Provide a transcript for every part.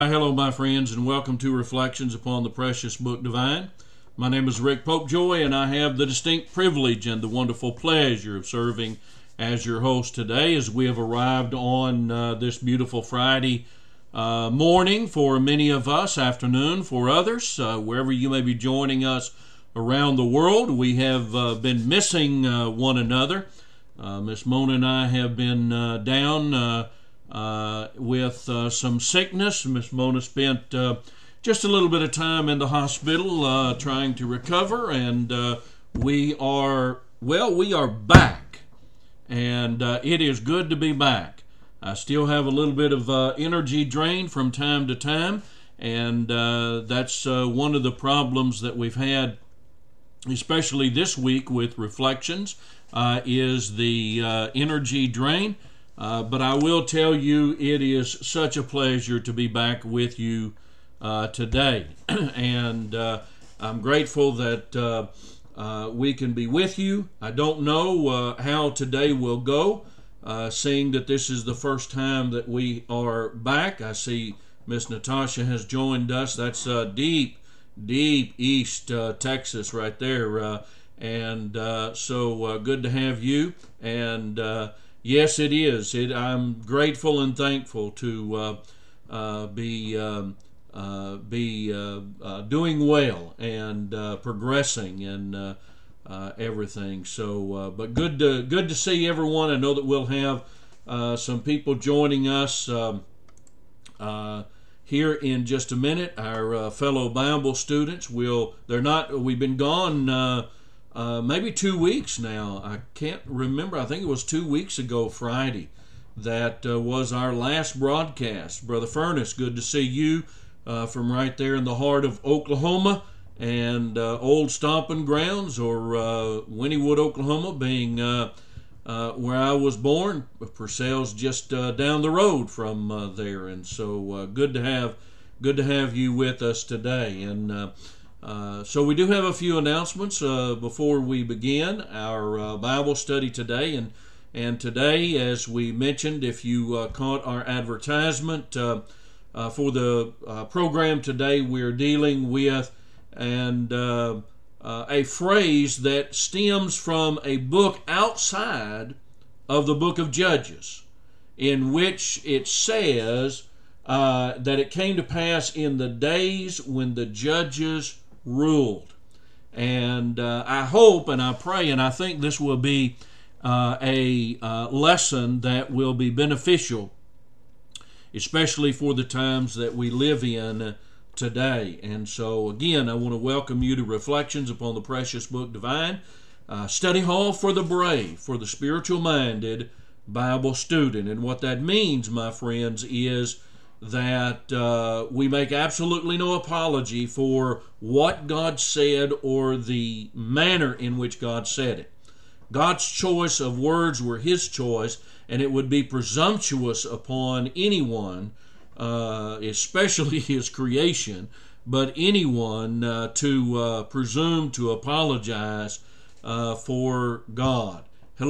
Hello, my friends, and welcome to Reflections upon the Precious Book Divine. My name is Rick Popejoy, and I have the distinct privilege and the wonderful pleasure of serving as your host today as we have arrived on this beautiful Friday morning for many of us, afternoon for others, wherever you may be joining us around the world. We have been missing one another. Miss Mona and I have been down with some sickness. Miss Mona spent just a little bit of time in the hospital trying to recover, and we are back, and it is good to be back. I still have a little bit of energy drain from time to time, and that's one of the problems that we've had, especially this week with Reflections, is the energy drain. But I will tell you, it is such a pleasure to be back with you today. And I'm grateful that we can be with you. I don't know how today will go, seeing that this is the first time that we are back. I see Miss Natasha has joined us. That's deep East Texas right there. So good to have you. And yes, it is. I'm grateful and thankful to be doing well and progressing and everything. So, but good to see everyone. I know that we'll have some people joining us here in just a minute. Our fellow Bible students we've been gone maybe 2 weeks now. I can't remember. I think it was 2 weeks ago Friday that was our last broadcast. Brother Furnace, good to see you from right there in the heart of Oklahoma and old stomping grounds, or Wynnewood, Oklahoma, being where I was born. Purcell's just down the road from there, and so good to have you with us today. And so we do have a few announcements before we begin our Bible study today. And today, as we mentioned, if you caught our advertisement for the program today, we're dealing with a phrase that stems from a book outside of the book of Judges, in which it says that it came to pass in the days when the judges ruled. And I hope and I pray and I think this will be a lesson that will be beneficial, especially for the times that we live in today. And so again, I want to welcome you to Reflections upon the Precious Book Divine, study hall for the brave, for the spiritual minded Bible student. And what that means, my friends, is that we make absolutely no apology for what God said or the manner in which God said it. God's choice of words were His choice, and it would be presumptuous upon anyone, especially His creation, but anyone to presume to apologize for God.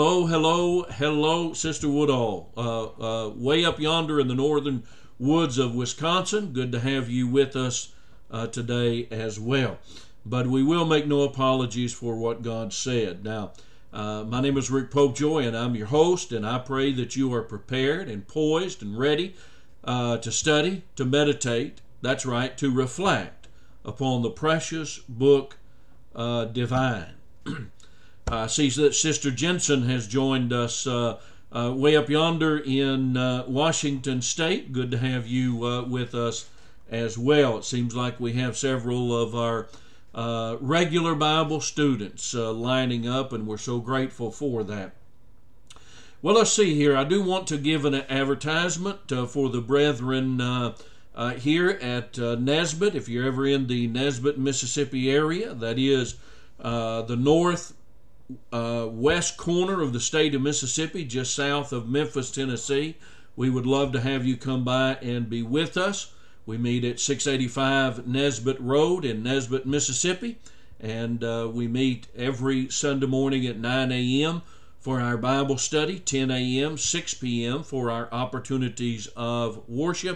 Hello, Sister Woodall, way up yonder in the northern woods of Wisconsin. Good to have you with us today as well. But we will make no apologies for what God said. Now, my name is Rick Popejoy, and I'm your host, and I pray that you are prepared and poised and ready to study, to meditate, that's right, to reflect upon the precious book divine. I see that Sister Jensen has joined us way up yonder in Washington State. Good to have you with us as well. It seems like we have several of our regular Bible students lining up, and we're so grateful for that. Well, let's see here. I do want to give an advertisement for the brethren here at Nesbit. If you're ever in the Nesbit, Mississippi area, that is the north west corner of the state of Mississippi, just south of Memphis, Tennessee. We would love to have you come by and be with us. We meet at 685 Nesbit Road in Nesbit, Mississippi, and we meet every Sunday morning at 9 a.m. for our Bible study, 10 a.m., 6 p.m. for our opportunities of worship,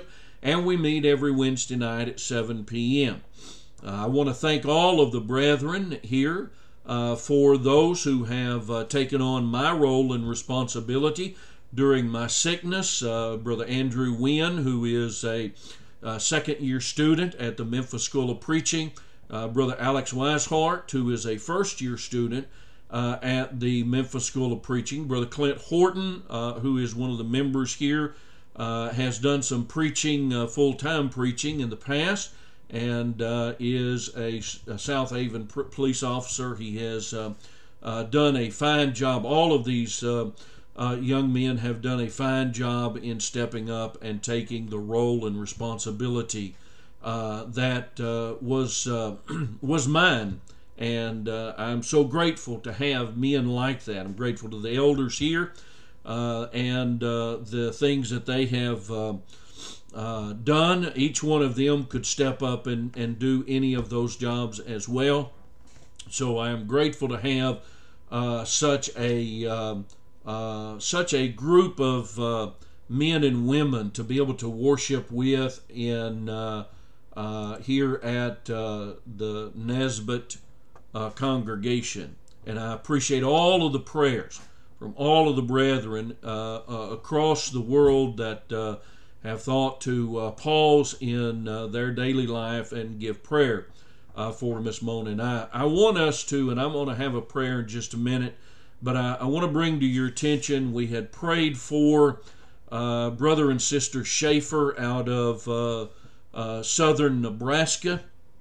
and we meet every Wednesday night at 7 p.m. I want to thank all of the brethren here for those who have taken on my role and responsibility during my sickness. Brother Andrew Wynn, who is a second-year student at the Memphis School of Preaching. Brother Alex Weishart, who is a first-year student at the Memphis School of Preaching. Brother Clint Horton, who is one of the members here, has done some preaching, full-time preaching in the past, and is a South Haven police officer. He has done a fine job. All of these young men have done a fine job in stepping up and taking the role and responsibility that was mine. And I'm so grateful to have men like that. I'm grateful to the elders here and the things that they have done. Each one of them could step up and do any of those jobs as well. So I am grateful to have such a group of men and women to be able to worship with in here at the Nesbitt congregation. And I appreciate all of the prayers from all of the brethren across the world that have thought to pause in their daily life and give prayer for Miss Mona and I want us to, and I'm going to have a prayer in just a minute, but I want to bring to your attention, we had prayed for Brother and Sister Schaefer out of southern Nebraska.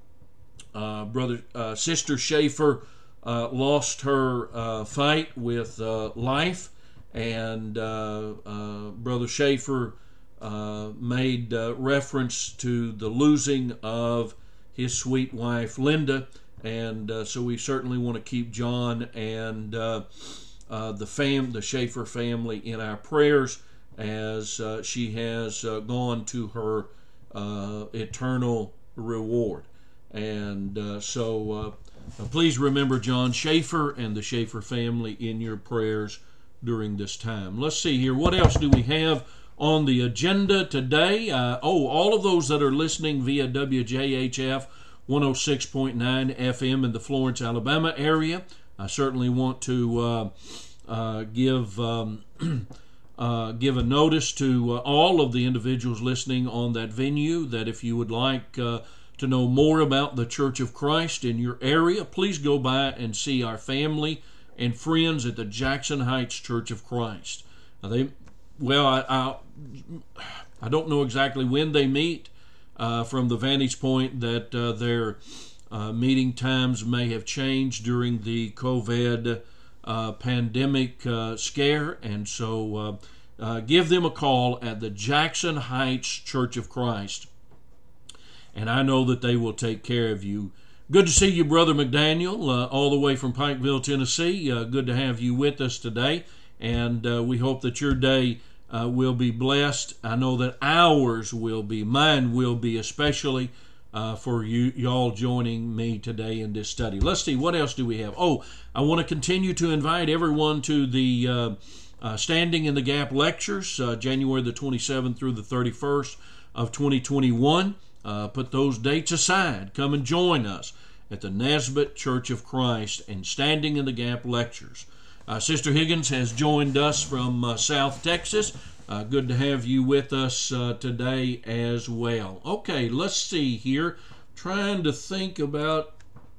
Sister Schaefer lost her fight with life, and Brother Schaefer made reference to the losing of his sweet wife Linda, and so we certainly want to keep John and the Schaefer family in our prayers as she has gone to her eternal reward. And so please remember John Schaefer and the Schaefer family in your prayers during this time. Let's see here. What else do we have on the agenda today? All of those that are listening via WJHF 106.9 FM in the Florence, Alabama area, I certainly want to give a notice to all of the individuals listening on that venue that if you would like to know more about the Church of Christ in your area, please go by and see our family and friends at the Jackson Heights Church of Christ. I don't know exactly when they meet from the vantage point that their meeting times may have changed during the COVID pandemic scare, and so give them a call at the Jackson Heights Church of Christ, and I know that they will take care of you. Good to see you, Brother McDaniel, all the way from Pikeville, Tennessee. Good to have you with us today, and we hope that your day will be blessed. I know that ours will be, mine will be, especially for y'all joining me today in this study. Let's see, what else do we have? I want to continue to invite everyone to the Standing in the Gap lectures, January the 27th through the 31st of 2021. Put those dates aside. Come and join us at the Nesbitt Church of Christ and Standing in the Gap lectures. Sister Higgins has joined us from South Texas. Good to have you with us today as well. Okay, let's see here. Trying to think about...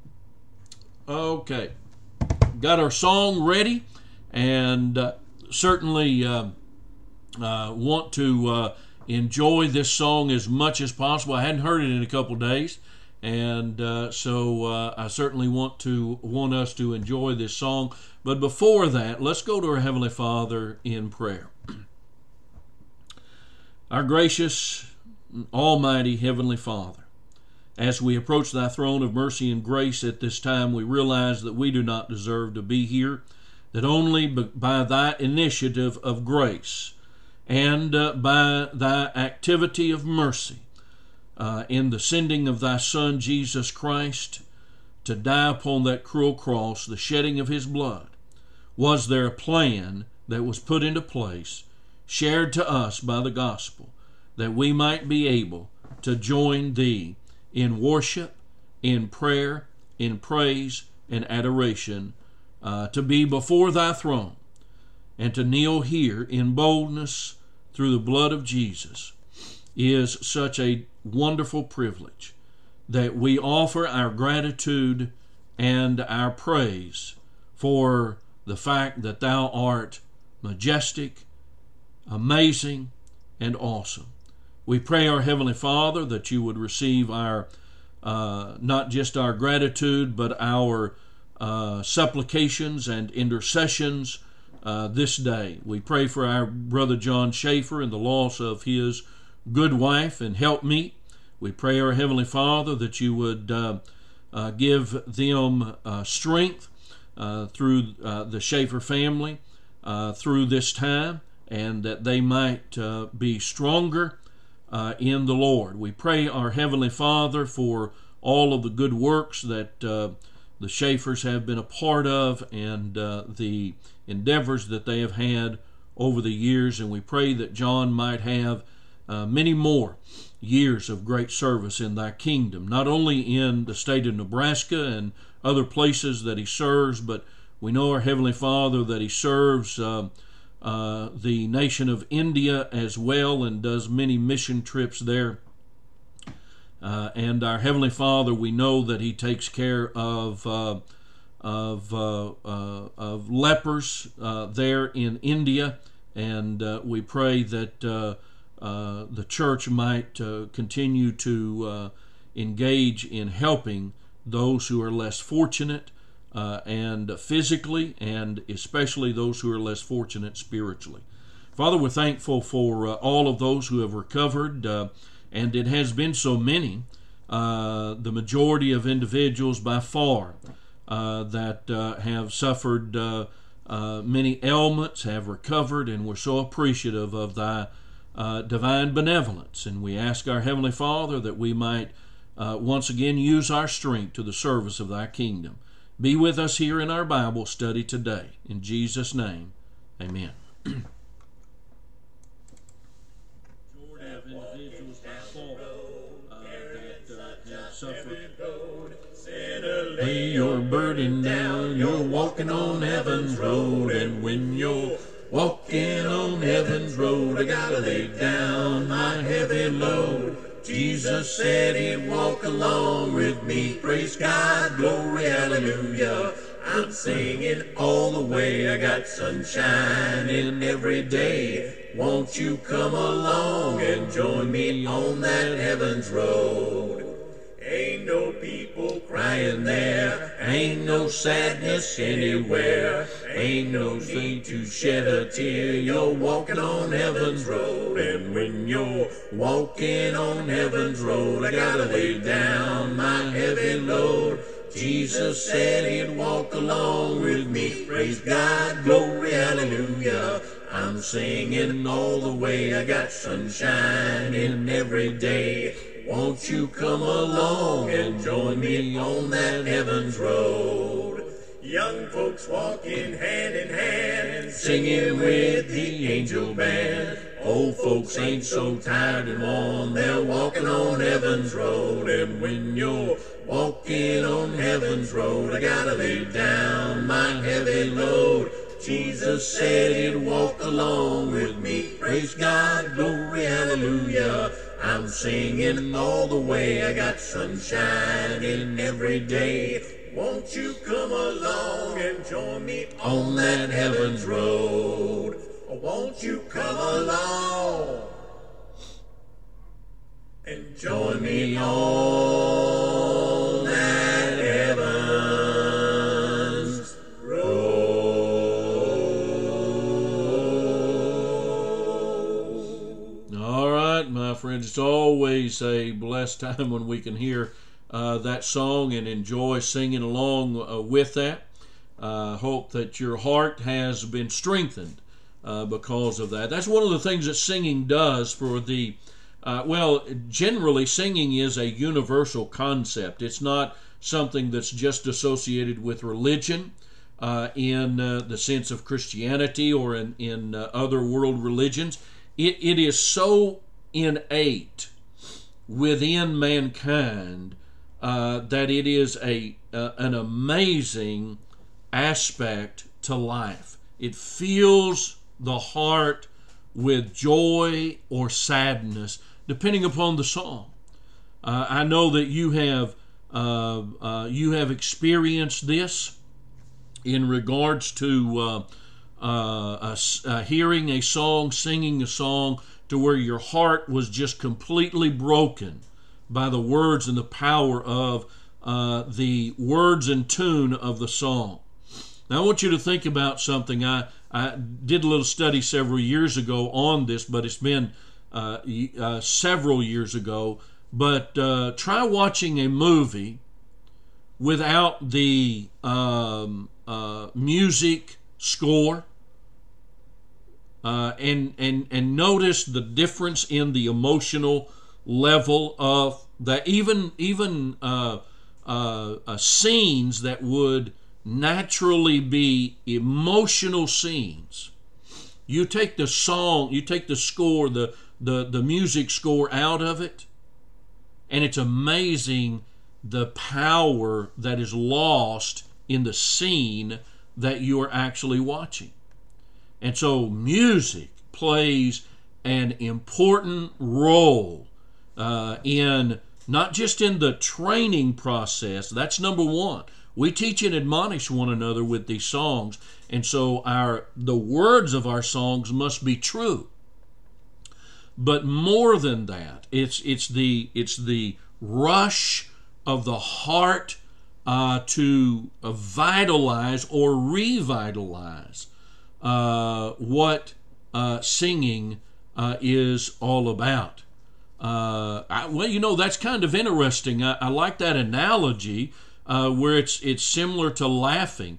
Okay, got our song ready, and certainly want to enjoy this song as much as possible. I hadn't heard it in a couple days, and so I certainly want us to enjoy this song. But before that, let's go to our Heavenly Father in prayer. Our gracious, almighty Heavenly Father, as we approach thy throne of mercy and grace at this time, we realize that we do not deserve to be here, that only by thy initiative of grace and by thy activity of mercy in the sending of thy Son, Jesus Christ, to die upon that cruel cross, the shedding of his blood, was there a plan that was put into place, shared to us by the gospel, that we might be able to join Thee in worship, in prayer, in praise, and adoration, to be before Thy throne, and to kneel here in boldness through the blood of Jesus is such a wonderful privilege that we offer our gratitude and our praise for the fact that Thou art majestic, amazing, and awesome. We pray, our Heavenly Father, that You would receive our not just our gratitude, but our supplications and intercessions this day. We pray for our brother John Schaefer and the loss of his good wife and helpmeet. We pray, our Heavenly Father, that You would give them strength through the Schaefer family through this time, and that they might be stronger in the Lord. We pray, our Heavenly Father, for all of the good works that the Schaefers have been a part of, and the endeavors that they have had over the years, and we pray that John might have many more years of great service in Thy kingdom, not only in the state of Nebraska and other places that he serves, but we know, our Heavenly Father, that he serves the nation of India as well, and does many mission trips there. And our Heavenly Father, we know that he takes care of lepers there in India, and we pray that the church might continue to engage in helping those who are less fortunate and physically, and especially those who are less fortunate spiritually. Father, we're thankful for all of those who have recovered, and it has been so many, the majority of individuals by far that have suffered many ailments have recovered, and we're so appreciative of Thy divine benevolence. And we ask, our Heavenly Father, that we might once again use our strength to the service of Thy kingdom. Be with us here in our Bible study today. In Jesus' name, amen. Lay your burden down, you're walking on heaven's road, and when you're walking on heaven's road, I gotta lay down my heavy load. Jesus said he'd walk along with me. Praise God, glory, hallelujah. I'm singing all the way. I got sunshine in every day. Won't you come along and join me on that heaven's road? Ain't no people crying there, ain't no sadness anywhere, ain't no need to shed a tear. You're walking on heaven's road, and when you're walking on heaven's road, I gotta lay down my heavy load. Jesus said he'd walk along with me. Praise God, glory, hallelujah. I'm singing all the way. I got sunshine in every day. Won't you come along and join me on that heaven's road? Young folks walking hand in hand, singing with the angel band. Old folks ain't so tired and worn, they're walking on heaven's road. And when you're walking on heaven's road, I gotta lay down my heavy load. Jesus said he'd walk along with me. Praise God, glory, hallelujah. I'm singing all the way. I got sunshine in every day. Won't you come along and join me on that heaven's road? Won't you come along and join me on that heaven's road? All right, my friends, it's always a blessed time when we can hear that song and enjoy singing along with that. Hope that your heart has been strengthened because of that. That's one of the things that singing does for the generally singing is a universal concept. It's not something that's just associated with religion in the sense of Christianity or in other world religions. It is so innate within mankind that it is an amazing aspect to life. It fills the heart with joy or sadness, depending upon the song. I know that you have experienced this in regards to hearing a song, singing a song, to where your heart was just completely broken by the words and the power of the words and tune of the song. Now I want you to think about something. I did a little study several years ago on this, but it's been several years ago. But try watching a movie without the music score, and notice the difference in the emotional level of that. Even scenes that would naturally be emotional scenes. You take the song, you take the score, the music score out of it, and it's amazing the power that is lost in the scene that you are actually watching. And so music plays an important role in not just in the training process. That's number one. We teach and admonish one another with these songs, and so the words of our songs must be true. But more than that, it's the rush of the heart to vitalize or revitalize what singing is all about. That's kind of interesting. I like that analogy where it's similar to laughing.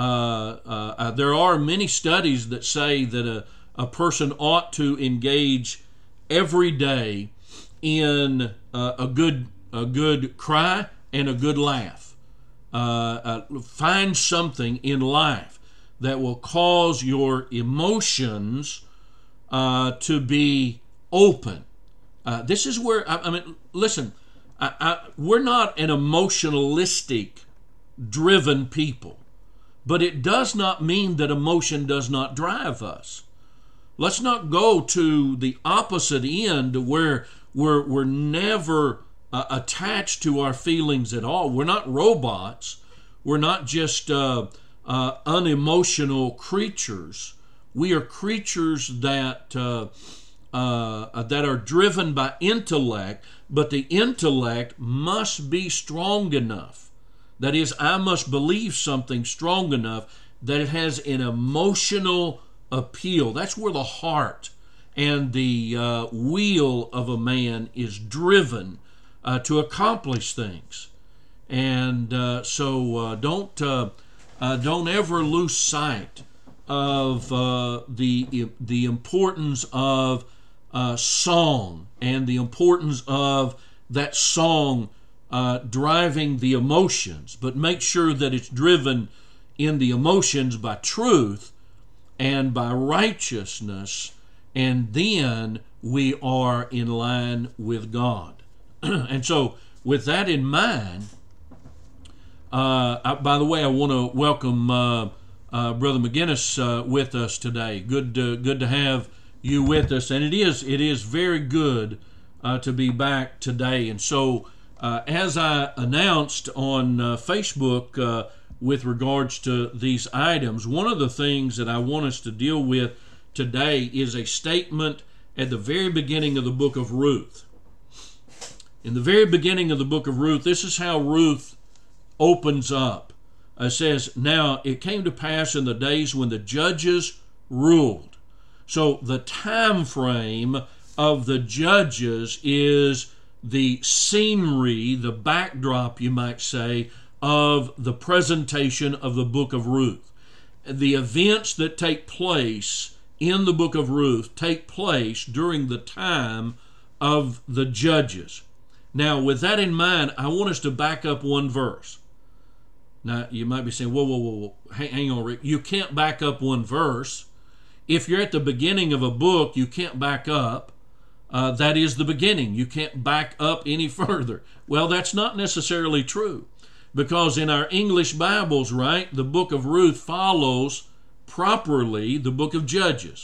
There are many studies that say that a person ought to engage every day in a good cry and a good laugh. Find something in life that will cause your emotions to be open. This is where, listen, we're not an emotionalistic driven people, but it does not mean that emotion does not drive us. Let's not go to the opposite end where we're never attached to our feelings at all. We're not robots. We're not just unemotional creatures. We are creatures that are driven by intellect, but the intellect must be strong enough. That is, I must believe something strong enough that it has an emotional appeal. That's where the heart and the will of a man is driven to accomplish things. And so don't ever lose sight of the importance of song and the importance of that song driving the emotions. But make sure that it's driven in the emotions by truth and by righteousness, and then we are in line with God. And so with that in mind, by the way, I want to welcome Brother McGinnis with us today. Good to have you with us, and it is very good to be back today. And so as I announced on Facebook with regards to these items, one of the things that I want us to deal with today is a statement at the very beginning of the book of Ruth. In the very beginning of the book of Ruth, this is how Ruth opens up. It says, "Now it came to pass in the days when the judges ruled." So the time frame of the judges is the scenery, the backdrop, you might say, of the presentation of the book of Ruth. The events that take place in the book of Ruth take place during the time of the judges. Now, with that in mind, I want us to back up one verse. Now, you might be saying, whoa, hang on, Rick. You can't back up one verse. If you're at the beginning of a book, you can't back up that is the beginning. You can't back up any further. Well, that's not necessarily true, because in our English Bibles, right, the book of Ruth follows properly the book of Judges.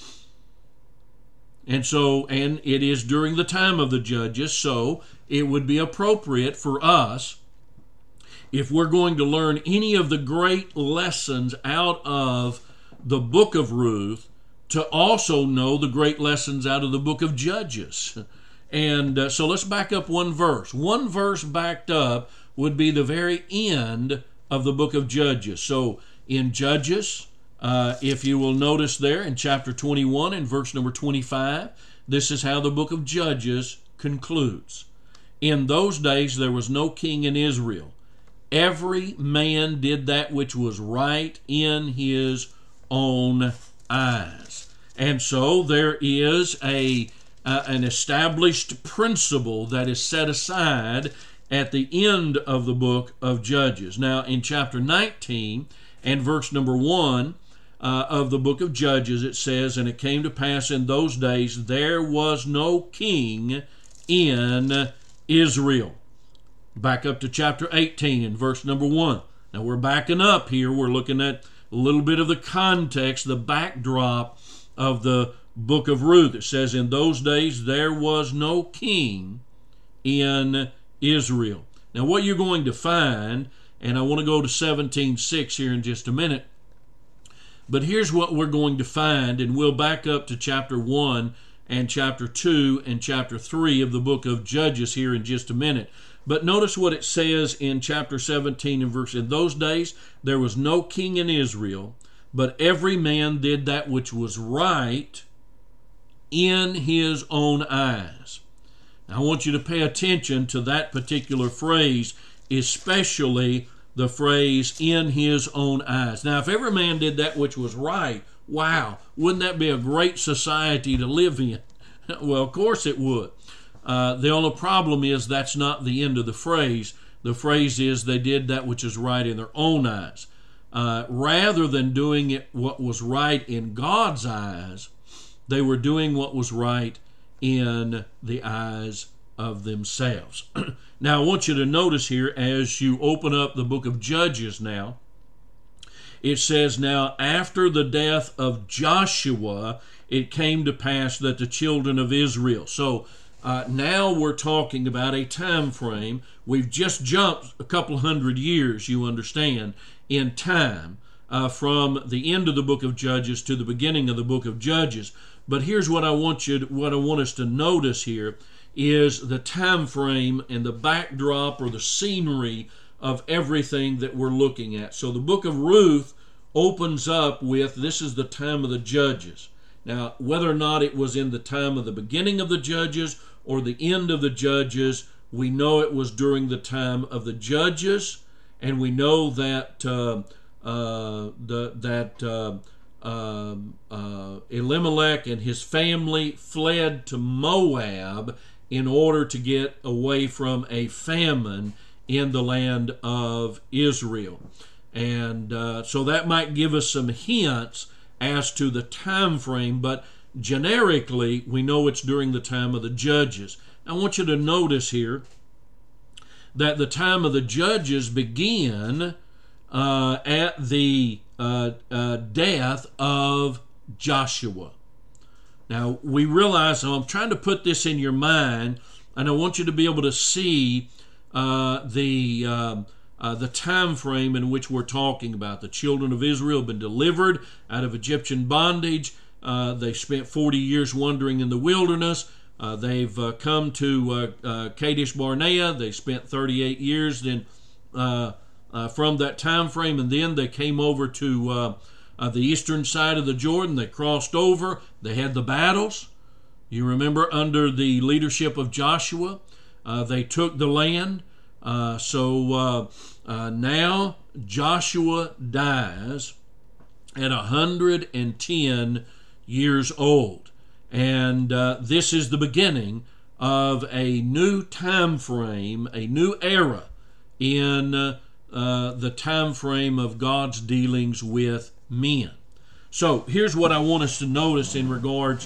And it is during the time of the Judges, so it would be appropriate for us, if we're going to learn any of the great lessons out of the book of Ruth, to also know the great lessons out of the book of Judges. And so let's back up one verse. One verse backed up would be the very end of the book of Judges. So in Judges, if you will notice there in chapter 21 and verse number 25, this is how the book of Judges concludes. In those days there was no king in Israel. Every man did that which was right in his own eyes. And so there is an established principle that is set aside at the end of the book of Judges. Now in chapter 19 and verse number 1, of the book of Judges, it says, "And it came to pass in those days there was no king in Israel." Back up to chapter 18 and verse number 1. Now we're backing up here. We're looking at a little bit of the context, the backdrop of the book of Ruth. It says, "In those days there was no king in Israel." Now what you're going to find, and I want to go to 17:6 here in just a minute, but here's what we're going to find, and we'll back up to chapter 1 and chapter 2 and chapter 3 of the book of Judges here in just a minute. But notice what it says in chapter 17 and verse, "In those days there was no king in Israel, but every man did that which was right in his own eyes." Now, I want you to pay attention to that particular phrase, especially the phrase, "in his own eyes." Now, if every man did that which was right, wow, wouldn't that be a great society to live in? Well, of course it would. The only problem is that's not the end of the phrase. The phrase is they did that which is right in their own eyes. Rather than doing it what was right in God's eyes, they were doing what was right in the eyes of themselves. Now, I want you to notice here, as you open up the book of Judges now, it says, "Now after the death of Joshua, it came to pass that the children of Israel." So now we're talking about a time frame. We've just jumped a couple hundred years, you understand, in time from the end of the book of Judges to the beginning of the book of Judges. But here's what I want us to notice here is the time frame and the backdrop or the scenery of everything that we're looking at. So the book of Ruth opens up with, this is the time of the Judges. Now, whether or not it was in the time of the beginning of the Judges or the end of the Judges, we know it was during the time of the Judges, and we know that Elimelech and his family fled to Moab in order to get away from a famine in the land of Israel. And so that might give us some hints as to the time frame, but generically we know it's during the time of the Judges. I want you to notice here that the time of the Judges began at the death of Joshua. Now, we realize, I'm trying to put this in your mind, and I want you to be able to see the time frame in which we're talking about. The children of Israel have been delivered out of Egyptian bondage. They spent 40 years wandering in the wilderness. They've come to Kadesh Barnea. They spent 38 years then from that time frame, and then they came over to the eastern side of the Jordan. They crossed over. They had the battles. You remember, under the leadership of Joshua, they took the land. So now Joshua dies at 110 years old. And this is the beginning of a new time frame, a new era in the time frame of God's dealings with men. So here's what I want us to notice in regards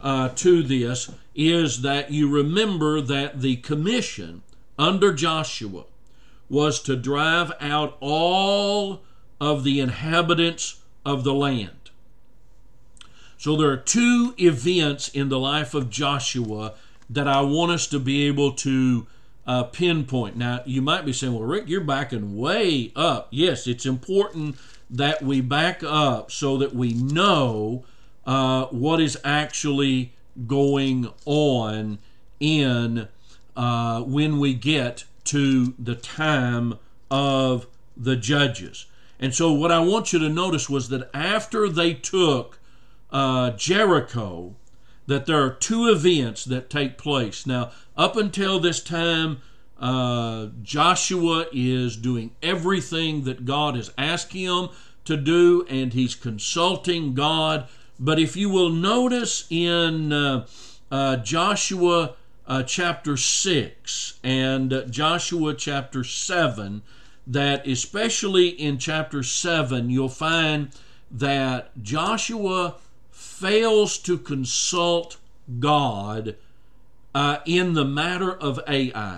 to this is that you remember that the commission under Joshua was to drive out all of the inhabitants of the land. So there are two events in the life of Joshua that I want us to be able to pinpoint. Now, you might be saying, well, Rick, you're backing way up. Yes, it's important that we back up so that we know what is actually going on in when we get to the time of the judges. And so what I want you to notice was that after they took Jericho, that there are two events that take place. Now, up until this time, Joshua is doing everything that God has asked him to do, and he's consulting God. But if you will notice in Joshua chapter 6 and Joshua chapter 7, that especially in chapter 7, you'll find that Joshua fails to consult God in the matter of Ai.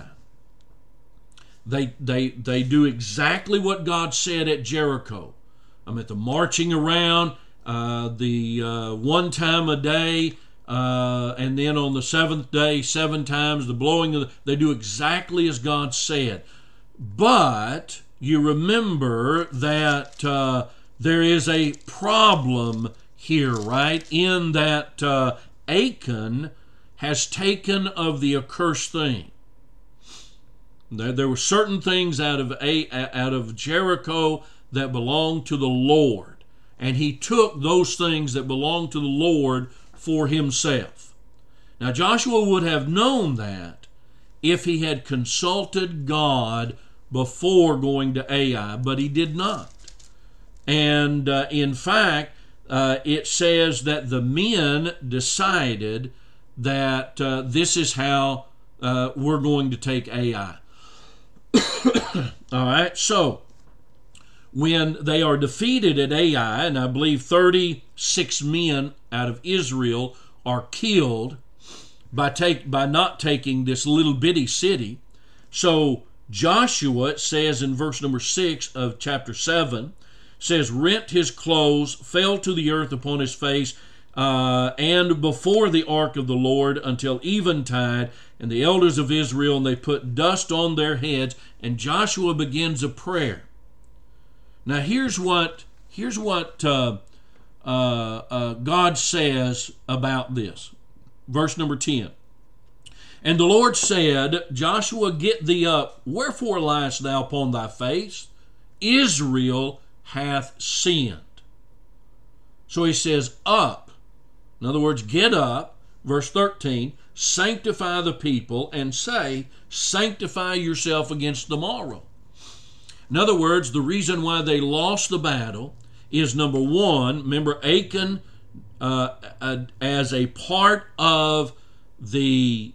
They do exactly what God said at Jericho. The marching around, the one time a day, and then on the seventh day, 7 times, the blowing of they do exactly as God said. But you remember that there is a problem here, right? In that Achan has taken of the accursed thing. There were certain things out of Jericho that belonged to the Lord, and he took those things that belonged to the Lord for himself. Now Joshua would have known that if he had consulted God before going to Ai, but he did not. And in fact, it says that the men decided that this is how we're going to take Ai. All right, so when they are defeated at Ai, and I believe 36 men out of Israel are killed by not taking this little bitty city. So Joshua, it says in verse number 6 of chapter 7, says, rent his clothes, fell to the earth upon his face, and before the ark of the Lord until eventide, and the elders of Israel, and they put dust on their heads, and Joshua begins a prayer. Now here's what God says about this. Verse number 10. And the Lord said, Joshua, get thee up. Wherefore liest thou upon thy face? Israel hath sinned. So he says, up. In other words, get up. Verse 13, sanctify the people, and say, sanctify yourself against the morrow. In other words, the reason why they lost the battle is, number one, remember Achan as a part of the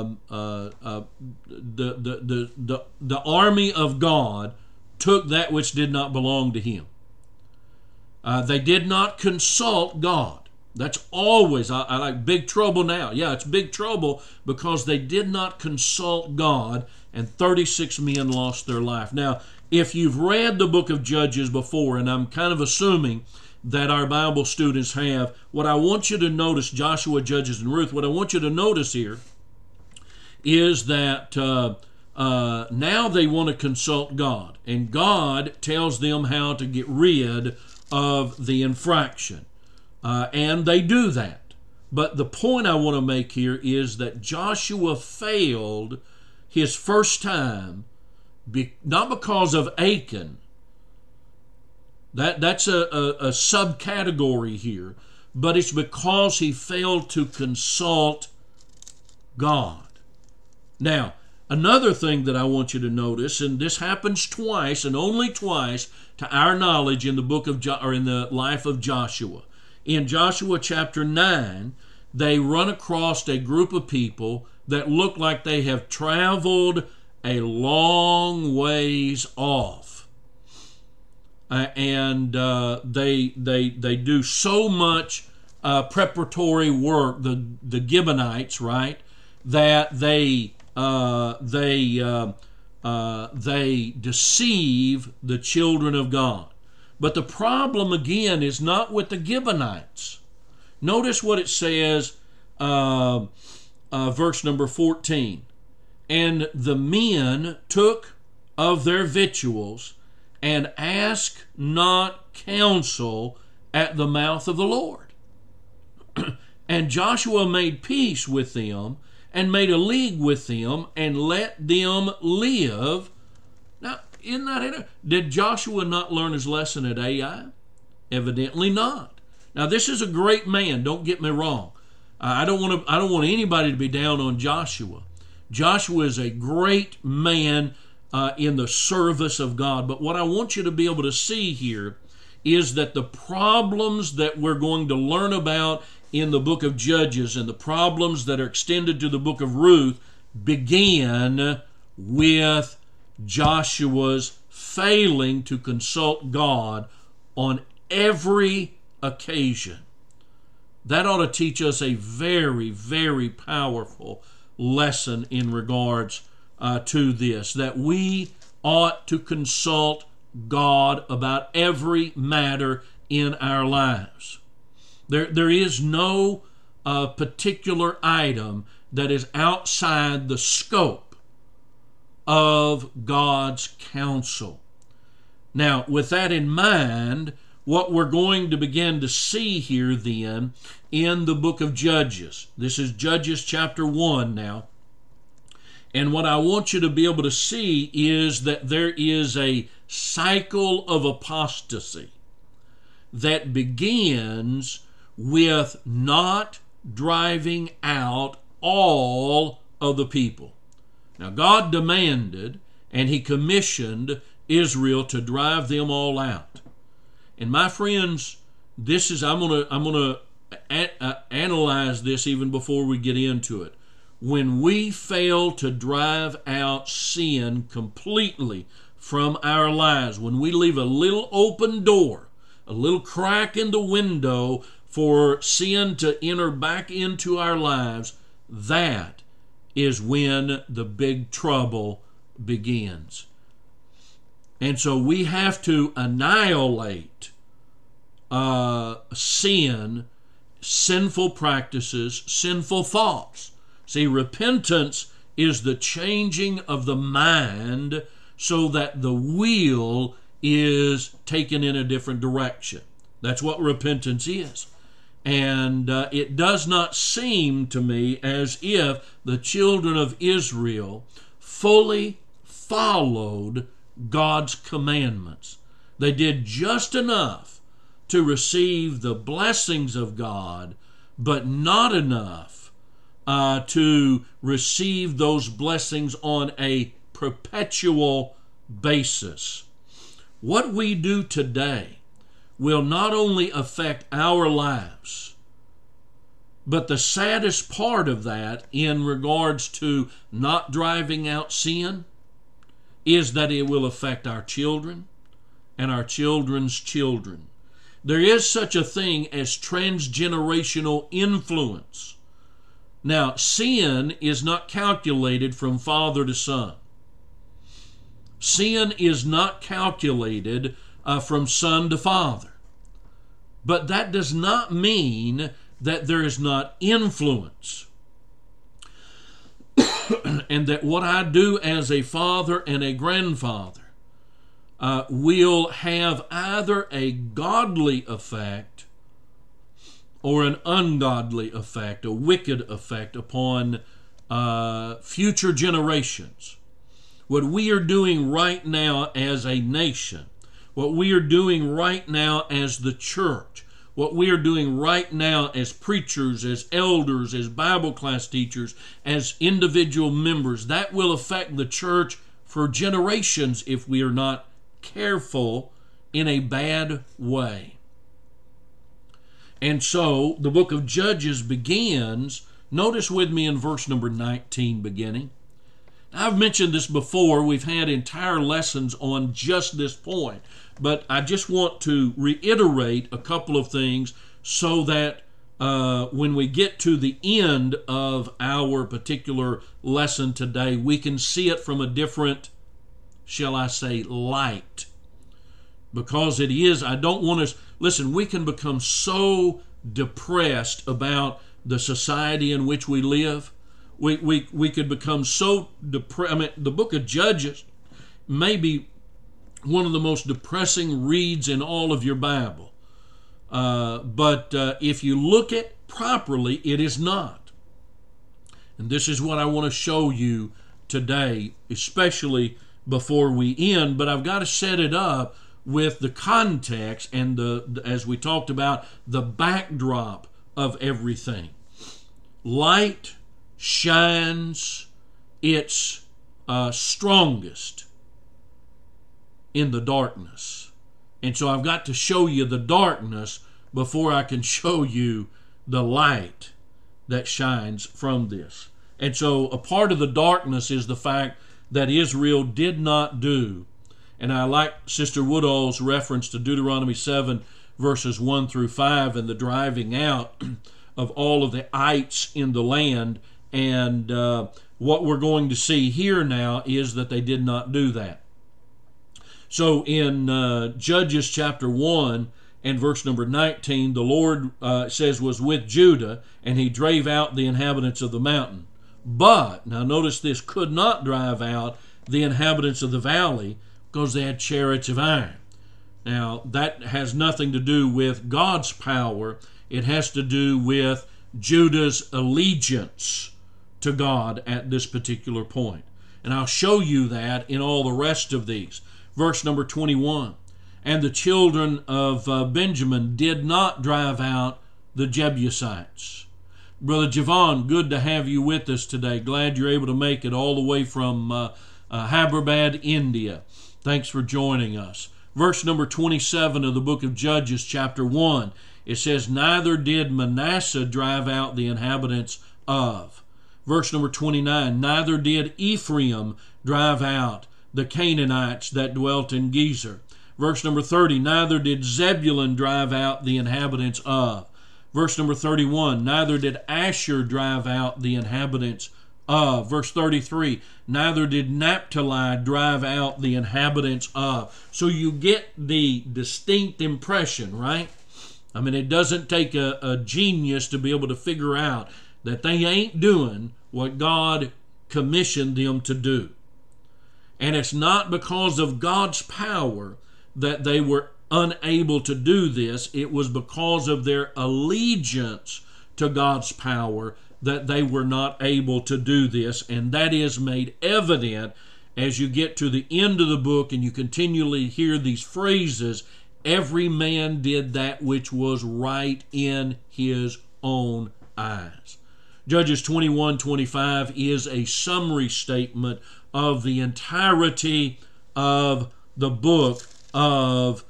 army of God took that which did not belong to him. They did not consult God. That's always, I like big trouble now. Yeah, it's big trouble because they did not consult God, and 36 men lost their life. Now, if you've read the book of Judges before, and I'm kind of assuming that our Bible students have, what I want you to notice, Joshua, Judges, and Ruth, what I want you to notice here is that now they want to consult God, and God tells them how to get rid of the infraction. And they do that. But the point I want to make here is that Joshua failed his first time, not because of Achan. That's a subcategory here, but it's because he failed to consult God. Now, another thing that I want you to notice, and this happens twice and only twice to our knowledge in the book of in the life of Joshua. In Joshua chapter 9, they run across a group of people that look like they have traveled a long ways off. And they do so much preparatory work, the Gibeonites, right? That they deceive the children of God. But the problem again is not with the Gibeonites. Notice what it says, verse number 14. And the men took of their victuals and asked not counsel at the mouth of the Lord. And Joshua made peace with them and made a league with them and let them live. Now, isn't that it? Did Joshua not learn his lesson at Ai? Evidently not. Now, this is a great man. Don't get me wrong. I don't want anybody to be down on Joshua. Joshua is a great man in the service of God. But what I want you to be able to see here is that the problems that we're going to learn about in the book of Judges and the problems that are extended to the book of Ruth begin with Joshua's failing to consult God on every occasion. That ought to teach us a very, very powerful lesson in regards to this, that we ought to consult God about every matter in our lives. There is no particular item that is outside the scope of God's counsel. Now, with that in mind, what we're going to begin to see here then in the book of Judges. This is Judges chapter 1 now. And what I want you to be able to see is that there is a cycle of apostasy that begins with not driving out all of the people. Now, God demanded and He commissioned Israel to drive them all out. And my friends, this is I'm gonna analyze this even before we get into it. When we fail to drive out sin completely from our lives, when we leave a little open door, a little crack in the window for sin to enter back into our lives, that is when the big trouble begins. And so we have to annihilate sin, sinful practices, sinful thoughts. See, repentance is the changing of the mind so that the will is taken in a different direction. That's what repentance is. And it does not seem to me as if the children of Israel fully followed God's commandments. They did just enough to receive the blessings of God, but not enough to receive those blessings on a perpetual basis. What we do today will not only affect our lives, but the saddest part of that in regards to not driving out sin is that it will affect our children and our children's children. There is such a thing as transgenerational influence. Now, sin is not calculated from father to son. Sin is not calculated from son to father. But that does not mean that there is not influence. And that what I do as a father and a grandfather will have either a godly effect or an ungodly effect, a wicked effect upon future generations. What we are doing right now as a nation, what we are doing right now as the church, what we are doing right now as preachers, as elders, as Bible class teachers, as individual members, that will affect the church for generations if we are not careful in a bad way. And so the book of Judges begins, notice with me in verse number 19 beginning. I've mentioned this before. We've had entire lessons on just this point. But I just want to reiterate a couple of things so that when we get to the end of our particular lesson today, we can see it from a different, shall I say, light. Because it is, I don't want us, listen, we can become so depressed about the society in which we live. We could become so depressed. I mean, the book of Judges may be one of the most depressing reads in all of your Bible. But if you look at properly, it is not. And this is what I want to show you today, especially before we end. But I've got to set it up with the context and as we talked about, the backdrop of everything. Light shines its strongest in the darkness. And so I've got to show you the darkness before I can show you the light that shines from this. And so a part of the darkness is the fact that Israel did not do, and I like Sister Woodall's reference to Deuteronomy 7 verses 1 through 5 and the driving out of all of the ites in the land. And what we're going to see here now is that they did not do that. So in Judges chapter 1 and verse number 19, the Lord says was with Judah, and he drave out the inhabitants of the mountain. But, now notice this, could not drive out the inhabitants of the valley because they had chariots of iron. Now, that has nothing to do with God's power. It has to do with Judah's allegiance to God at this particular point. And I'll show you that in all the rest of these. Verse number 21, and the children of Benjamin did not drive out the Jebusites. Brother Javon, good to have you with us today. Glad you're able to make it all the way from Hyderabad, India. Thanks for joining us. Verse number 27 of the book of Judges, chapter 1, it says, neither did Manasseh drive out the inhabitants of. Verse number 29, neither did Ephraim drive out the Canaanites that dwelt in Gezer. Verse number 30, neither did Zebulun drive out the inhabitants of. Verse number 31, neither did Asher drive out the inhabitants of. Verse 33, neither did Naphtali drive out the inhabitants of. So you get the distinct impression, right? I mean, it doesn't take a genius to be able to figure out that they ain't doing what God commissioned them to do. And it's not because of God's power that they were unable to do this. It was because of their allegiance to God's power that they were not able to do this. And that is made evident as you get to the end of the book and you continually hear these phrases, every man did that which was right in his own eyes. Judges 21:25 is a summary statement of the entirety of the book of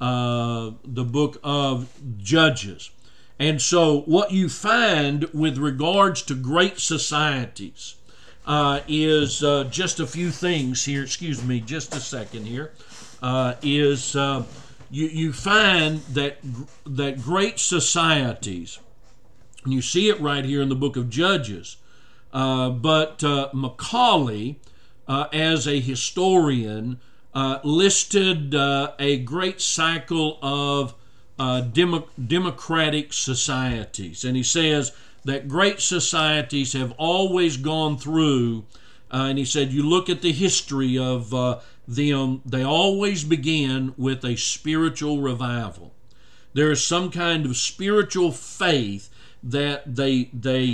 Judges. And so what you find with regards to great societies is just a few things here. Excuse me, just a second here. You find that great societies, and you see it right here in the book of Judges, but Macaulay, as a historian, listed a great cycle of democratic societies. And he says that great societies have always gone through, and he said, you look at the history of them, they always begin with a spiritual revival. There is some kind of spiritual faith that they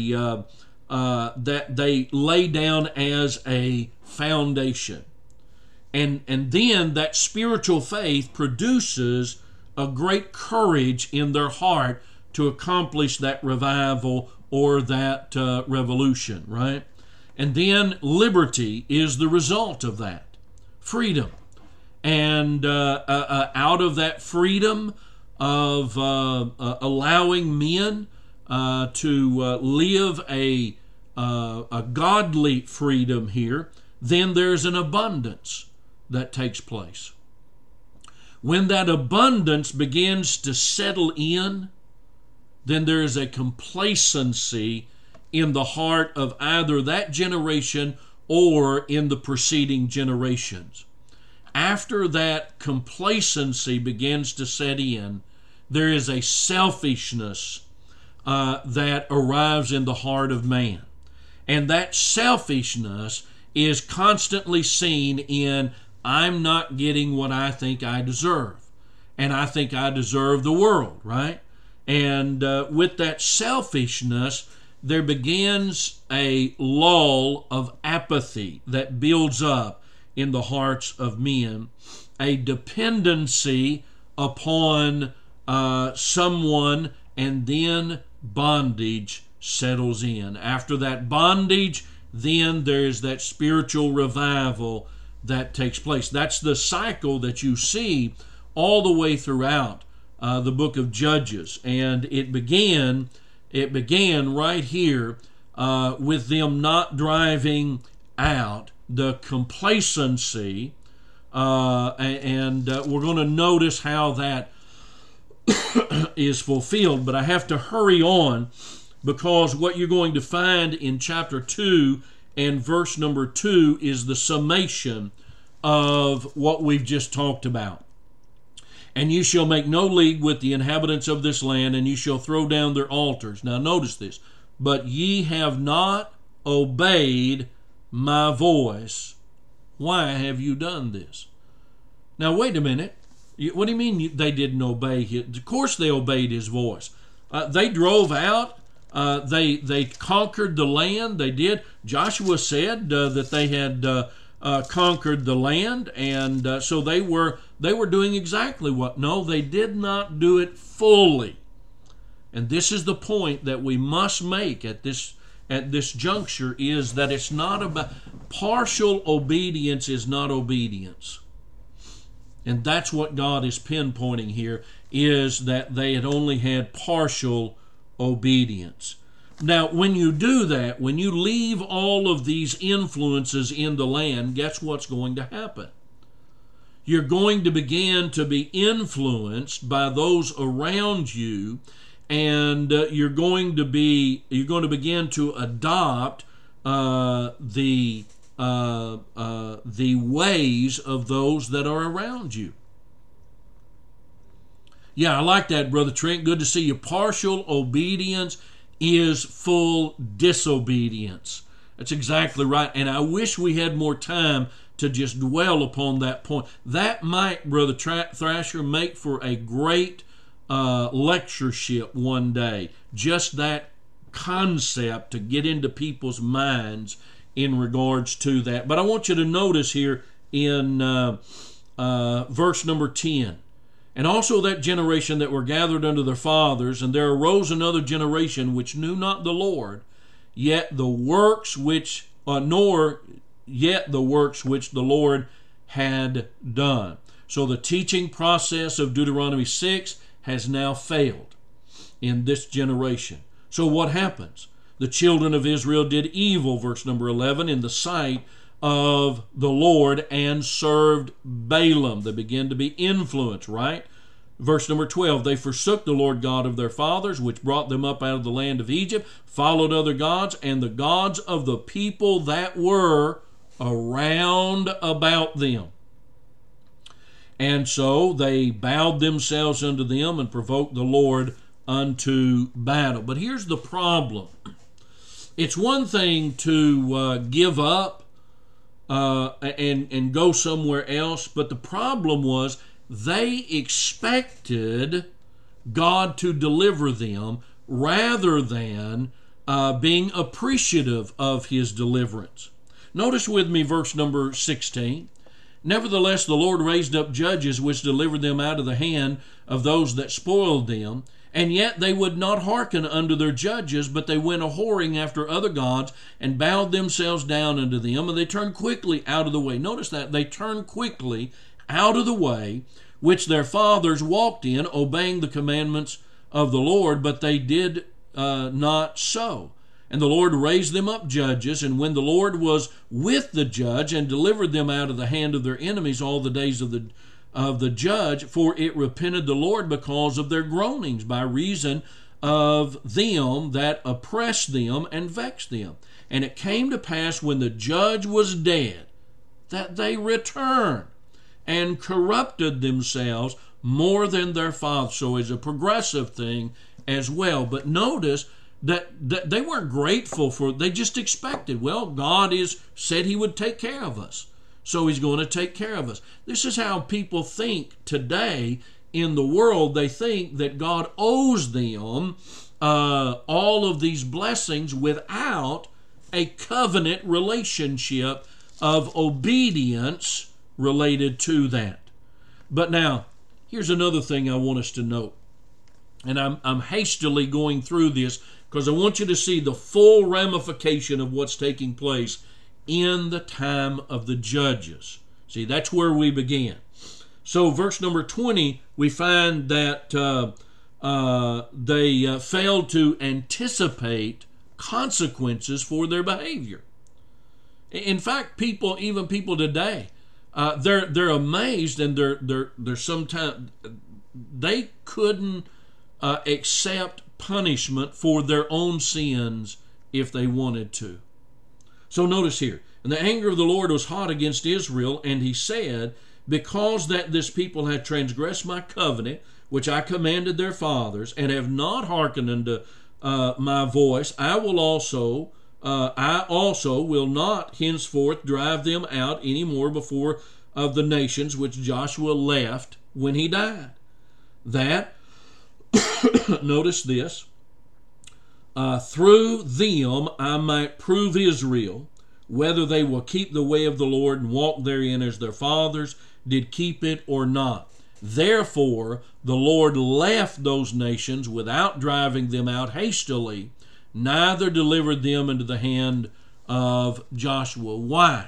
lay down as a foundation. And then that spiritual faith produces a great courage in their heart to accomplish that revival or that revolution, right? And then liberty is the result of that. Freedom. And out of that freedom of allowing men to live a godly freedom here, then there's an abundance that takes place. When that abundance begins to settle in, then there is a complacency in the heart of either that generation or in the preceding generations. After that complacency begins to set in, there is a selfishness that arrives in the heart of man. And that selfishness is constantly seen in, I'm not getting what I think I deserve. And I think I deserve the world, right? And with that selfishness, there begins a lull of apathy that builds up in the hearts of men, a dependency upon someone, and then bondage settles in. After that bondage, then there's that spiritual revival that takes place. That's the cycle that you see all the way throughout the book of Judges. And it began right here with them not driving out the complacency, and we're going to notice how that is fulfilled. But I have to hurry on, because what you're going to find in chapter 2 and verse number 2 is the summation of what we've just talked about. And you shall make no league with the inhabitants of this land, and you shall throw down their altars. Now notice this. But ye have not obeyed my voice. Why have you done this? Now wait a minute. What do you mean they didn't obey his? Of course they obeyed his voice. They drove out. They conquered the land. They did. Joshua said that they had conquered the land, and so they were doing exactly what? No, they did not do it fully. And this is the point that we must make at this juncture, is that it's not about partial obedience is not obedience. And that's what God is pinpointing here, is that they had only had partial obedience. Now, when you do that, when you leave all of these influences in the land, guess what's going to happen? You're going to begin to be influenced by those around you, and you're going to begin to adopt the ways of those that are around you. Yeah, I like that, Brother Trent. Good to see you. Partial obedience is full disobedience. That's exactly right. And I wish we had more time to just dwell upon that point. That might, Brother Thrasher, make for a great lectureship one day. Just that concept to get into people's minds in regards to that. But I want you to notice here in verse number 10. And also that generation that were gathered unto their fathers, and there arose another generation which knew not the Lord, yet the works which the Lord had done. So the teaching process of Deuteronomy 6 has now failed in this generation. So what happens? The children of Israel did evil, verse number 11, in the sight of the Lord, and served Balaam. They began to be influenced, right? Verse number 12, they forsook the Lord God of their fathers, which brought them up out of the land of Egypt, followed other gods, and the gods of the people that were around about them. And so they bowed themselves unto them and provoked the Lord unto battle. But here's the problem. It's one thing to give up and go somewhere else, but the problem was they expected God to deliver them rather than being appreciative of his deliverance. Notice with me verse number 16. Nevertheless, the Lord raised up judges which delivered them out of the hand of those that spoiled them. And yet they would not hearken unto their judges, but they went a-whoring after other gods, and bowed themselves down unto them, and they turned quickly out of the way. Notice that, they turned quickly out of the way, which their fathers walked in, obeying the commandments of the Lord, but they did not so. And the Lord raised them up judges, and when the Lord was with the judge, and delivered them out of the hand of their enemies all the days of the judge, for it repented the Lord because of their groanings, by reason of them that oppressed them and vexed them. And it came to pass when the judge was dead, that they returned and corrupted themselves more than their fathers. So it's a progressive thing as well. But notice that they weren't grateful for, they just expected, well, God said he would take care of us, so he's going to take care of us. This is how people think today in the world. They think that God owes them all of these blessings without a covenant relationship of obedience related to that. But now, here's another thing I want us to note. And I'm hastily going through this because I want you to see the full ramification of what's taking place in the time of the judges. See, that's where we began. So verse number 20, we find that they failed to anticipate consequences for their behavior. In fact, even people today, they're amazed, and they're sometimes they couldn't accept punishment for their own sins if they wanted to. So notice here, and the anger of the Lord was hot against Israel, and he said, because that this people had transgressed my covenant, which I commanded their fathers, and have not hearkened unto my voice, I also will not henceforth drive them out any more before of the nations which Joshua left when he died. That, notice this, through them I might prove Israel, whether they will keep the way of the Lord and walk therein as their fathers did keep it or not. Therefore the Lord left those nations without driving them out hastily, neither delivered them into the hand of Joshua. Why?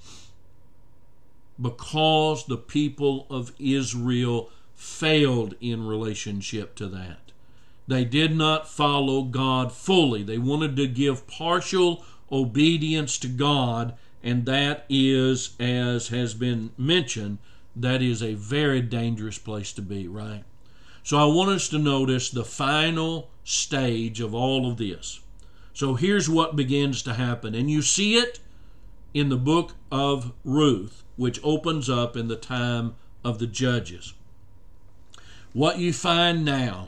Because the people of Israel failed in relationship to that. They did not follow God fully. They wanted to give partial obedience to God, and that is, as has been mentioned, that is a very dangerous place to be, right? So I want us to notice the final stage of all of this. So here's what begins to happen, and you see it in the book of Ruth, which opens up in the time of the judges. What you find now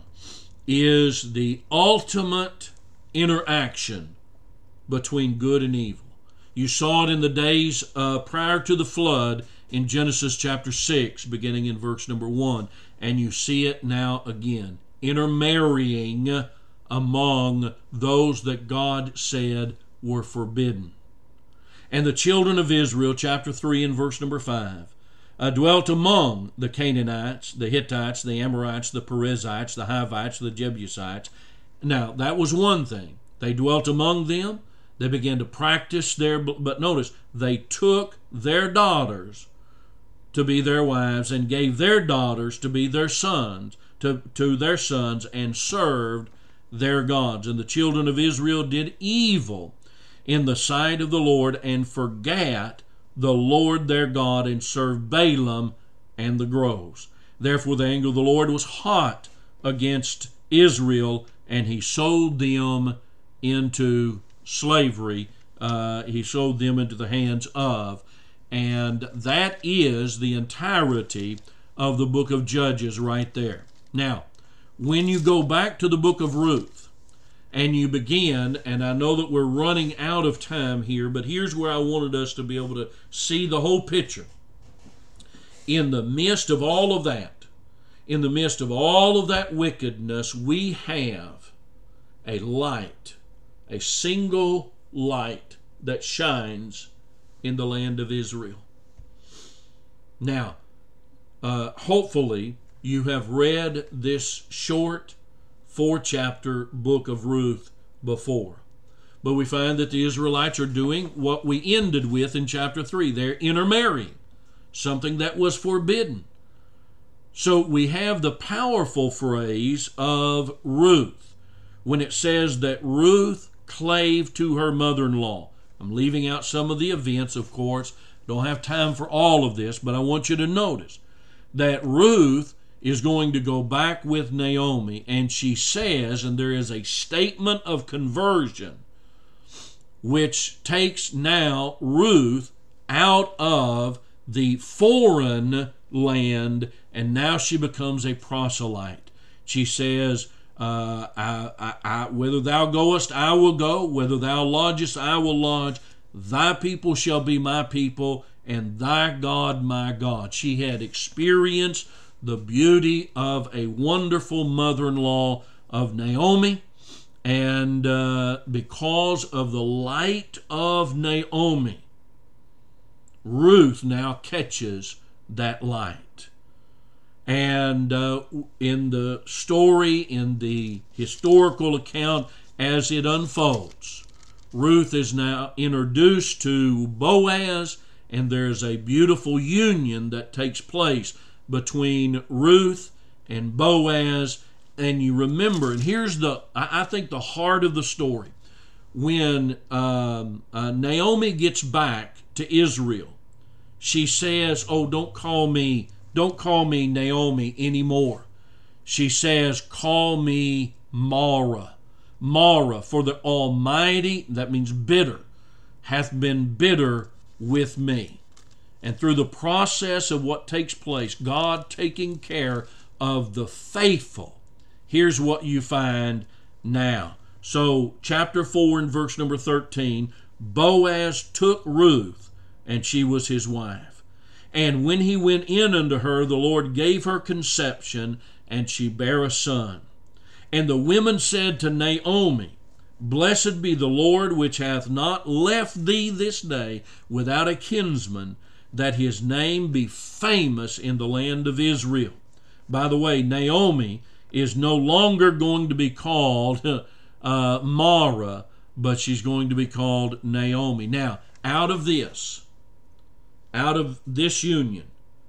is the ultimate interaction between good and evil. You saw it in the days prior to the flood in Genesis chapter 6, beginning in verse number 1, and you see it now again, intermarrying among those that God said were forbidden. And the children of Israel, chapter 3 and verse number 5, dwelt among the Canaanites, the Hittites, the Amorites, the Perizzites, the Hivites, the Jebusites. Now, that was one thing. They dwelt among them. They began to practice but notice, they took their daughters to be their wives and gave their daughters to be their sons, to their sons, and served their gods. And the children of Israel did evil in the sight of the Lord and forgat the Lord their God, and served Balaam and the groves. Therefore the anger of the Lord was hot against Israel, and he sold them into slavery. He sold them into the hands of. And that is the entirety of the book of Judges right there. Now, when you go back to the book of Ruth, and you begin, and I know that we're running out of time here, but here's where I wanted us to be able to see the whole picture. In the midst of all of that, in the midst of all of that wickedness, we have a light, a single light that shines in the land of Israel. Now, hopefully you have read this short 4-chapter book of Ruth before. But we find that the Israelites are doing what we ended with in chapter 3. They're intermarrying, something that was forbidden. So we have the powerful phrase of Ruth when it says that Ruth clave to her mother-in-law. I'm leaving out some of the events, of course. Don't have time for all of this, but I want you to notice that Ruth is going to go back with Naomi, and she says, and there is a statement of conversion which takes now Ruth out of the foreign land, and now she becomes a proselyte. She says, whether thou goest, I will go. Whether thou lodgest, I will lodge. Thy people shall be my people, and thy God my God. She had experienced the beauty of a wonderful mother-in-law of Naomi, and because of the light of Naomi, Ruth now catches that light. And in the story, in the historical account as it unfolds, Ruth is now introduced to Boaz, and there's a beautiful union that takes place between Ruth and Boaz. And you remember, and here's I think the heart of the story. When Naomi gets back to Israel, she says, "Oh, don't call me Naomi anymore." She says, "Call me Mara." Mara, for the Almighty, that means bitter, hath been bitter with me. And through the process of what takes place, God taking care of the faithful, here's what you find now. So, chapter 4 and verse number 13, Boaz took Ruth, and she was his wife. And when he went in unto her, the Lord gave her conception, and she bare a son. And the women said to Naomi, Blessed be the Lord, which hath not left thee this day without a kinsman, that his name be famous in the land of Israel. By the way, Naomi is no longer going to be called Mara, but she's going to be called Naomi. Now, out of this union,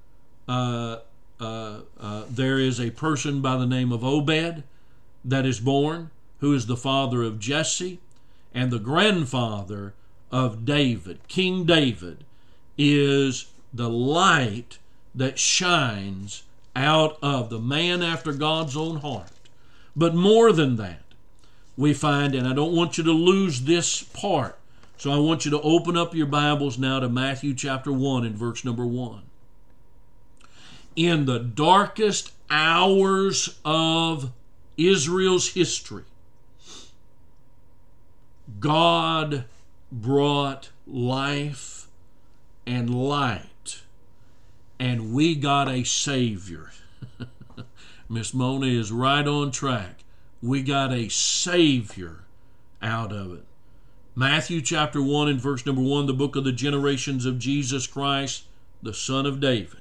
there is a person by the name of Obed that is born, who is the father of Jesse, and the grandfather of David. King David is the light that shines out of the man after God's own heart. But more than that, we find, and I don't want you to lose this part, so I want you to open up your Bibles now to Matthew chapter 1 and verse number 1. In the darkest hours of Israel's history, God brought life and light, and we got a Savior. Miss Mona is right on track. We got a Savior out of it. Matthew chapter 1 and verse number 1, the book of the generations of Jesus Christ, the Son of David.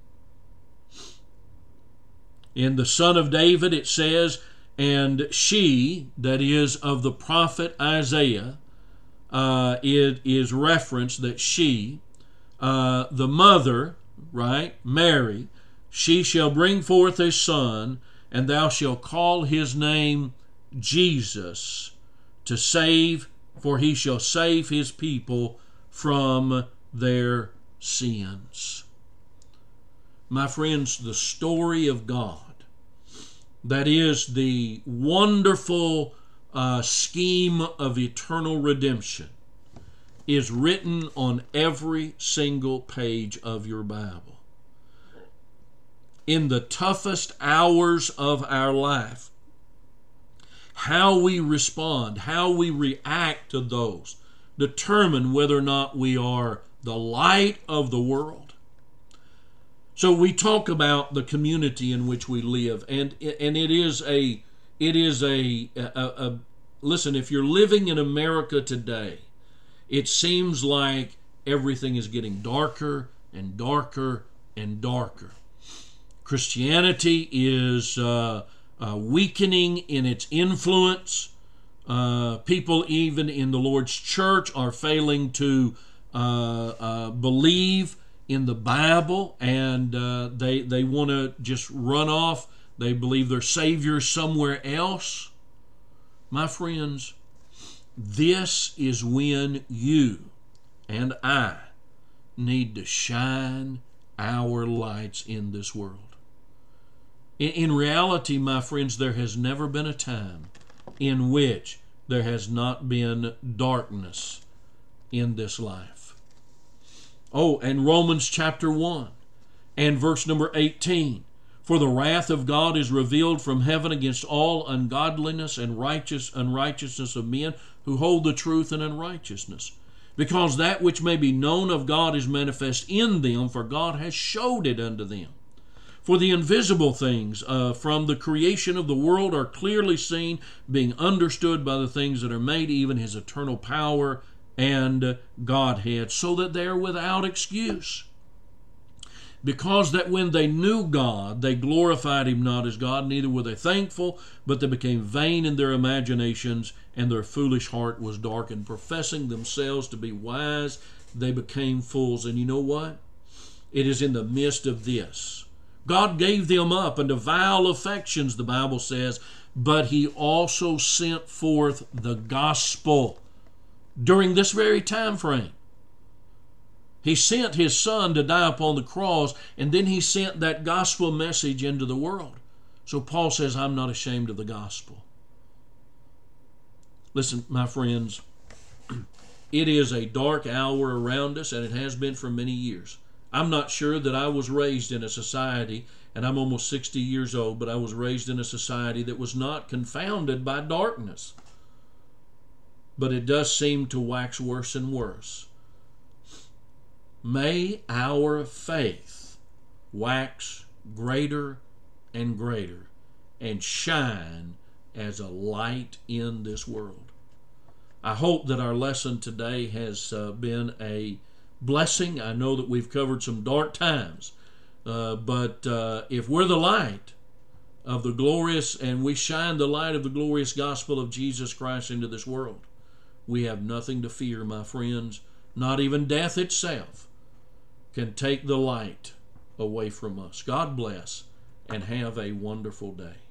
In the Son of David it says, and she, that is of the prophet Isaiah, it is referenced that she, the mother, right, Mary, she shall bring forth a son, and thou shalt call his name Jesus, to save, for he shall save his people from their sins. My friends, the story of God, that is the wonderful scheme of eternal redemption, is written on every single page of your Bible. In the toughest hours of our life, how we respond, how we react to those, determine whether or not we are the light of the world. So we talk about the community in which we live, and it is a listen, if you're living in America today, it seems like everything is getting darker and darker and darker. Christianity is weakening in its influence. People even in the Lord's church are failing to believe in the Bible, and they want to just run off. They believe their Savior somewhere else. My friends, this is when you and I need to shine our lights in this world. In reality, my friends, there has never been a time in which there has not been darkness in this life. Oh, and Romans chapter 1 and verse number 18. For the wrath of God is revealed from heaven against all ungodliness and unrighteousness of men who hold the truth in unrighteousness. Because that which may be known of God is manifest in them, for God has showed it unto them. For the invisible things from the creation of the world are clearly seen, being understood by the things that are made, even his eternal power and Godhead, so that they are without excuse. Because that when they knew God, they glorified him not as God, neither were they thankful, but they became vain in their imaginations, and their foolish heart was darkened. Professing themselves to be wise, they became fools. And you know what? It is in the midst of this. God gave them up unto vile affections, the Bible says, but he also sent forth the gospel during this very time frame. He sent his Son to die upon the cross, and then he sent that gospel message into the world. So Paul says, I'm not ashamed of the gospel. Listen, my friends, it is a dark hour around us, and it has been for many years. I'm not sure that I was raised in a society, and I'm almost 60 years old, but I was raised in a society that was not confounded by darkness. But it does seem to wax worse and worse. May our faith wax greater and greater and shine as a light in this world. I hope that our lesson today has been a blessing. I know that we've covered some dark times, but if we're the light of the glorious, and we shine the light of the glorious gospel of Jesus Christ into this world, we have nothing to fear, my friends. Not even death itself can take the light away from us. God bless, and have a wonderful day.